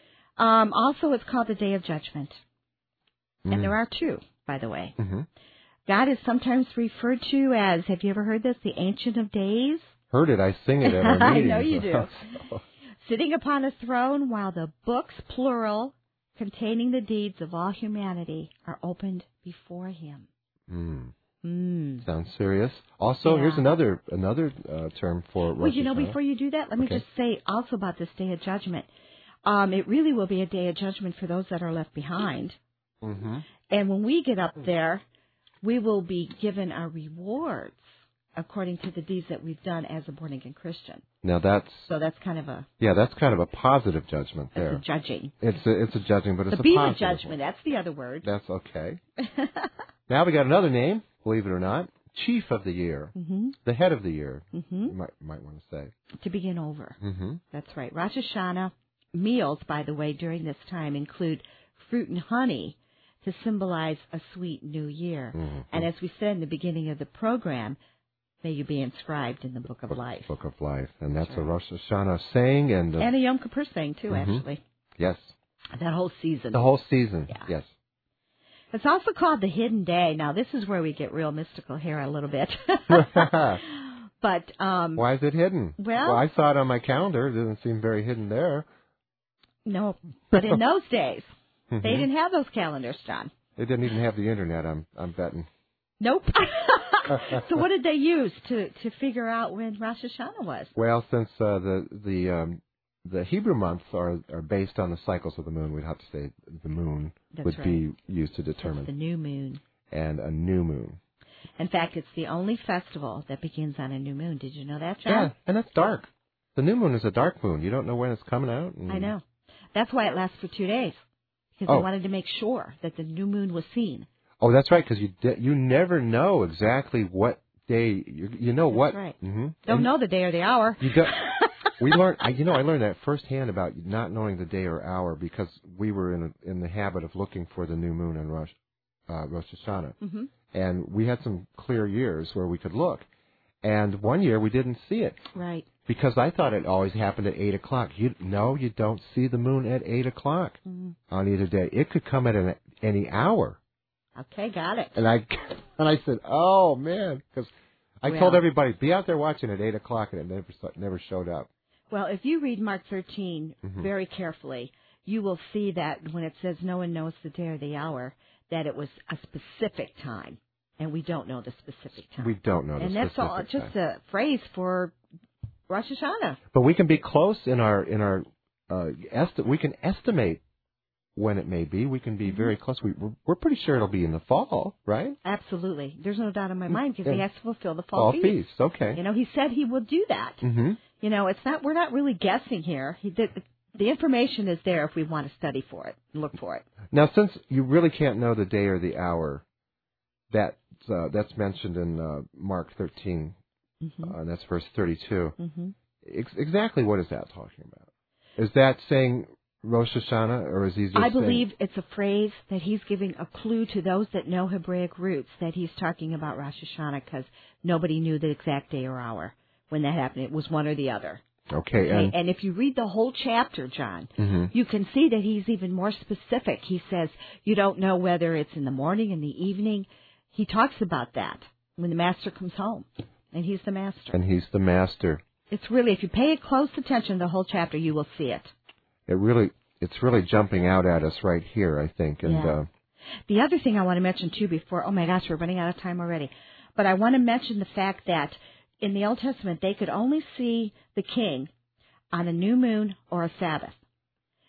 Um, also, it's called the Day of Judgment. Mm. And there are two, by the way. Mm-hmm. God is sometimes referred to as, have you ever heard this, the Ancient of Days? Heard it. I sing it at our I meetings. know you do. Sitting upon a throne while the books, plural, containing the deeds of all humanity are opened before him. Mm. Mm. Sounds serious. Also, Yeah. here's another another uh, term for Rosh Well, you know, Hashanah. before you do that, let me Okay. just say also about this Day of Judgment. Um, it really will be a day of judgment for those that are left behind. Mm-hmm. And when we get up there, we will be given our rewards according to the deeds that we've done as a born-again Christian. Now that's So that's kind of a, yeah, that's kind of a positive judgment there. that's a judging. It's a, it's a judging, but it's The a beam of positive judgment, one. that's the other word. That's okay. Now we got another name, believe it or not, Chief of the Year, Mm-hmm. the head of the year. Mm-hmm. You might might want to say. To begin over. Mm-hmm. That's right. Rosh Hashanah meals, by the way, during this time include fruit and honey to symbolize a sweet new year. Mm-hmm. And as we said in the beginning of the program, may you be inscribed in the Book of Book, Life. Book of Life, and that's That's a right. Rosh Hashanah saying, and uh, And a Yom Kippur saying, too, Mhm. actually. yes, That whole season. the whole season. Yeah. Yes. It's also called the Hidden Day. Now, this is where we get real mystical here a little bit. But, um, Why is it hidden? Well- I saw it on my calendar. It doesn't seem very hidden there. no, but in those days, Mhm. they didn't have those calendars, John. They didn't even have the internet. I'm I'm betting. Nope. So what did they use to, to figure out when Rosh Hashanah was? Well, since uh, the the um, the Hebrew months are are based on the cycles of the moon, we'd have to say the moon That's would right. be used to It's determine, the new moon. and a new moon. In fact, it's the only festival that begins on a new moon. Did you know that, John? Yeah, and that's dark. The new moon is a dark moon. You don't know when it's coming out. And I know. That's why it lasts for two days. Because Oh. they wanted to make sure that the new moon was seen. Oh, that's right, because you de- you never know exactly what day you you know That's what. right. Mm-hmm. Don't know the day or the hour. You don't. We learned. I, you know, I learned that firsthand about not knowing the day or hour because we were in a, in the habit of looking for the new moon on Rosh uh, Rosh Hashanah, Mm-hmm. and we had some clear years where we could look, and one year we didn't see it Right. because I thought it always happened at eight o'clock. You no, you don't see the moon at eight o'clock Mm-hmm. on either day. It could come at an, any hour. Okay, got it. And I and I said, "Oh man," because I Well- told everybody be out there watching at eight o'clock, and it never never showed up. Well, if you read Mark thirteen Mhm. very carefully, you will see that when it says no one knows the day or the hour, that it was a specific time, and we don't know the specific time. We don't know the and that's specific all just time. a phrase for Rosh Hashanah. But we can be close in our in our uh, esti- we can estimate when it may be. We can be Mm-hmm. very close. We we're, we're pretty sure it'll be in the fall, right? Absolutely. There's no doubt in my mind because Yeah. he has to fulfill the fall, Fall feast. Okay. You know, he said he will do that. Mm-hmm. You know, it's not. We're not really guessing here. He did. The information is there if we want to study for it and look for it. Now, since you really can't know the day or the hour, that uh, that's mentioned in uh, Mark thirteen, Mm-hmm. uh, and that's verse thirty-two. Mm-hmm. Ex- exactly what is that talking about? Is that saying Rosh Hashanah, or is he just I saying- believe it's a phrase that he's giving a clue to those that know Hebraic roots that he's talking about Rosh Hashanah because nobody knew the exact day or hour when that happened. It was one or the other. Okay, Okay? and And if you read the whole chapter, John, Mhm. you can see that he's even more specific. He says you don't know whether it's in the morning, in the evening. He talks about that when the master comes home, and he's the master. and he's the master. It's really, if you pay close attention to the whole chapter, you will see it. It really, it's really jumping out at us right here, I think. And Yeah. uh, The other thing I want to mention, too, before, oh, my gosh, we're running out of time already. But I want to mention the fact that in the Old Testament, they could only see the king on a new moon or a Sabbath.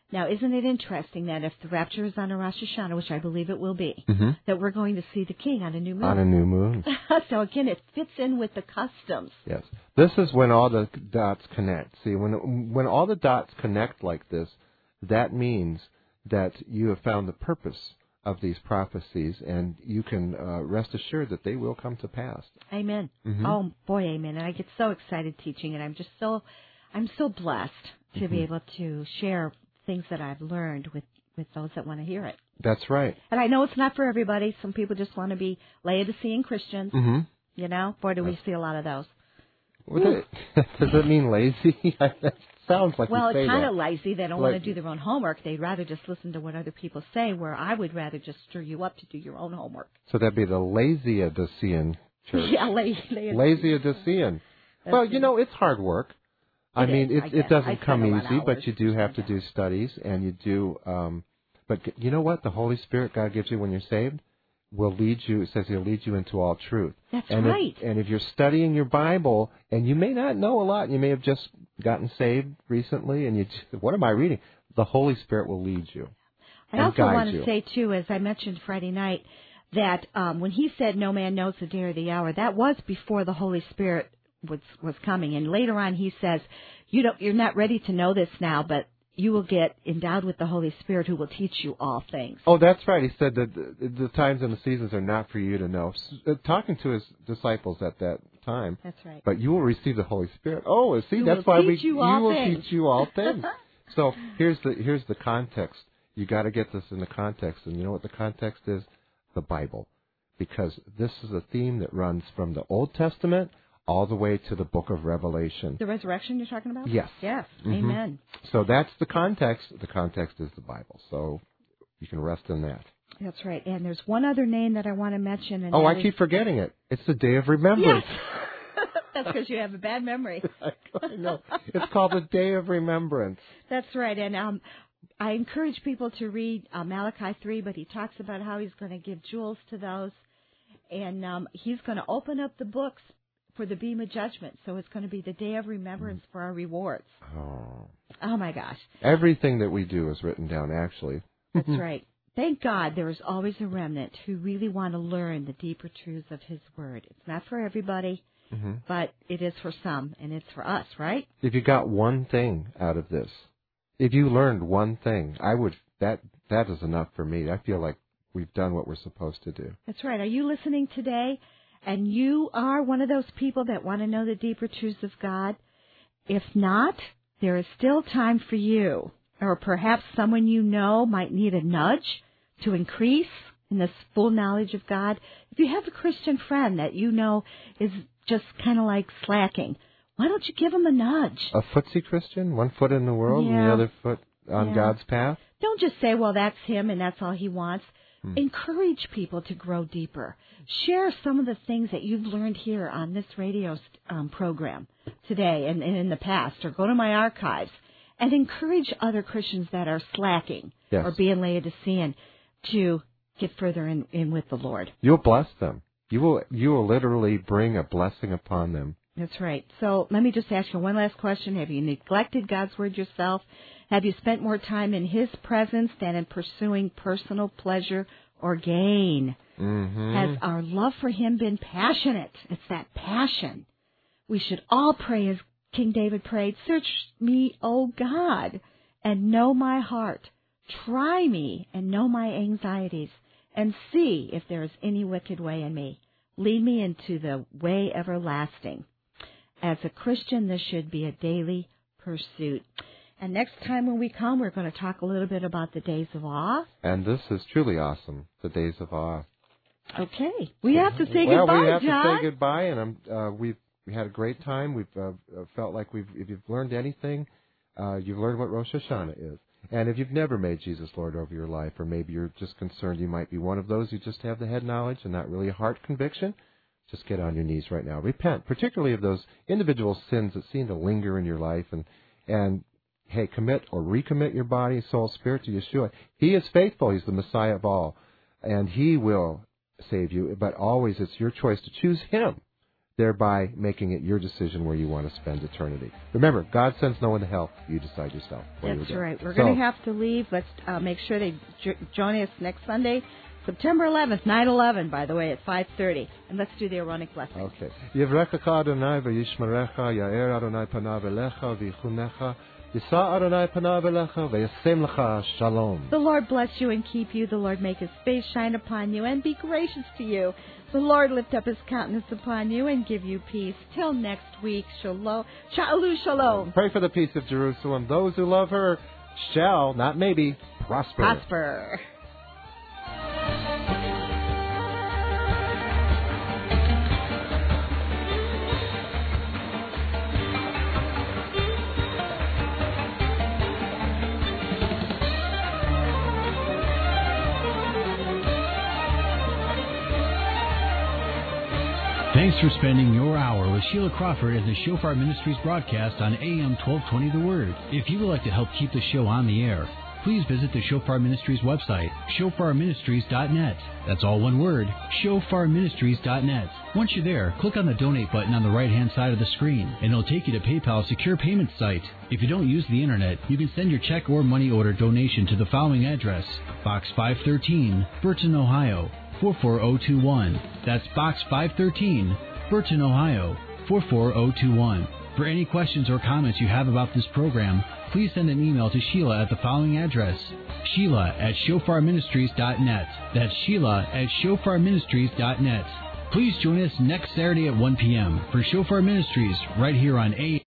Now, isn't it interesting that if the rapture is on a Rosh Hashanah, which I believe it will be, mm-hmm. that we're going to see the King on a new moon? On a new moon. So, again, it fits in with the customs. Yes. This is when all the dots connect. See, when when all the dots connect like this, that means that you have found the purpose of these prophecies, and you can uh, rest assured that they will come to pass. Amen. Mm-hmm. Oh, boy, amen. And I get so excited teaching it. I'm just so, I'm so blessed to mm-hmm. be able to share things that I've learned with, with those that want to hear it. That's right. And I know it's not for everybody. Some people just want to be Laodicean Christians. Mm-hmm. You know, boy, do we see a lot of those. What does, does it mean lazy? That sounds like well, you say it's kind that. of lazy. They don't like, want to do their own homework. They'd rather just listen to what other people say, where I would rather just stir you up to do your own homework. So that'd be the Laodicean church. Yeah, lazy. Laodicean. Well, you know, it's hard work. I it mean, is, it, it doesn't come easy, but you do have to yeah. do studies, and you do. Um, but you know what? The Holy Spirit God gives you when you're saved will lead you. It says He'll lead you into all truth. That's and right. If, and if you're studying your Bible, and you may not know a lot, you may have just gotten saved recently, and you, what am I reading? The Holy Spirit will lead you. I also want to you. say too, as I mentioned Friday night, that um, when He said, "No man knows the day or the hour," that was before the Holy Spirit was was coming. And later on, He says, "You don't, you're not ready to know this now, but you will get endowed with the Holy Spirit, who will teach you all things." Oh, that's right. He said that the, the times and the seasons are not for you to know. Uh, talking to His disciples at that time. That's right. But you will receive the Holy Spirit. Oh, see, who that's why we you, you will things. teach you all things. So here's the here's the context. You got to get this in the context, and you know what the context is? The Bible, because this is a theme that runs from the Old Testament all the way to the book of Revelation. The resurrection you're talking about? Yes. Yes. Mm-hmm. Amen. So that's the context. The context is the Bible. So you can rest in that. That's right. And there's one other name that I want to mention. And oh, I is... keep forgetting it. It's the Day of Remembrance. Yes. That's because you have a bad memory. I know. It's called the Day of Remembrance. That's right. And um, I encourage people to read uh, Malachi three, but he talks about how he's going to give jewels to those. And um, he's going to open up the books for the beam of judgment. So it's going to be the day of remembrance for our rewards. Oh. Oh, my gosh. Everything that we do is written down, actually. That's right. Thank God there is always a remnant who really want to learn the deeper truths of His Word. It's not for everybody, mm-hmm. but it is for some, and it's for us, right? If you got one thing out of this, if you learned one thing, I would that that is enough for me. I feel like we've done what we're supposed to do. That's right. Are you listening today? And you are one of those people that want to know the deeper truths of God? If not, there is still time for you. Or perhaps someone you know might need a nudge to increase in this full knowledge of God. If you have a Christian friend that you know is just kind of like slacking, why don't you give them a nudge? A footsie Christian? One foot in the world yeah. and the other foot on yeah. God's path? Don't just say, well, that's him and that's all he wants. Hmm. Encourage people to grow deeper. Share some of the things that you've learned here on this radio um, program today and, and in the past, or go to my archives and encourage other Christians that are slacking yes. or being Laodicean to get further in, in with the Lord. You'll bless them. You will you will literally bring a blessing upon them. That's right. So let me just ask you one last question. Have you neglected God's Word yourself? Have you spent more time in His presence than in pursuing personal pleasure or gain? Mm-hmm. Has our love for Him been passionate? It's that passion. We should all pray as King David prayed, "Search me, O God, and know my heart. Try me and know my anxieties, and see if there is any wicked way in me. Lead me into the way everlasting." As a Christian, this should be a daily pursuit. And next time when we come, we're going to talk a little bit about the days of awe. And this is truly awesome, the days of awe. Okay. We have to say well, goodbye, Well, we have John. to say goodbye, and I'm, uh, we've we had a great time. We've uh, felt like we've if you've learned anything, uh, you've learned what Rosh Hashanah is. And if you've never made Jesus Lord over your life, or maybe you're just concerned you might be one of those who just have the head knowledge and not really a heart conviction, just get on your knees right now. Repent, particularly of those individual sins that seem to linger in your life, and and hey, commit or recommit your body, soul, spirit to Yeshua. He is faithful. He's the Messiah of all, and He will save you. But always, it's your choice to choose Him, thereby making it your decision where you want to spend eternity. Remember, God sends no one to hell. You decide yourself. That's right. We're so, going to have to leave. Let's uh, make sure they jo- join us next Sunday, September eleventh, nine eleven, by the way, at five thirty. And let's do the Aaronic blessing. Okay. Yivrechacha Adonai v'yishmerecha, Ya'er Adonai panav elecha v'yichunecha, Yisa Adonai panav elecha v'yasem lecha shalom. The Lord bless you and keep you. The Lord make his face shine upon you and be gracious to you. The Lord lift up his countenance upon you and give you peace. Till next week, shalom. Sha'alu shalom. Pray for the peace of Jerusalem. Those who love her shall, not maybe, prosper. Prosper. Thanks for spending your hour with Sheila Crawford and the Shofar Ministries broadcast on A M twelve twenty The Word. If you would like to help keep the show on the air, please visit the Shofar Ministries website, shofar ministries dot net. That's all one word, shofar ministries dot net. Once you're there, click on the donate button on the right-hand side of the screen, and it'll take you to PayPal's secure payment site. If you don't use the internet, you can send your check or money order donation to the following address: Box five thirteen, Burton, Ohio, four four zero two one. That's Box five thirteen, Burton, Ohio, four four zero two one. For any questions or comments you have about this program, please send an email to Sheila at the following address: Sheila at shofar ministries dot net. That's Sheila at shofar ministries dot net. Please join us next Saturday at one p.m. for Shofar Ministries right here on A M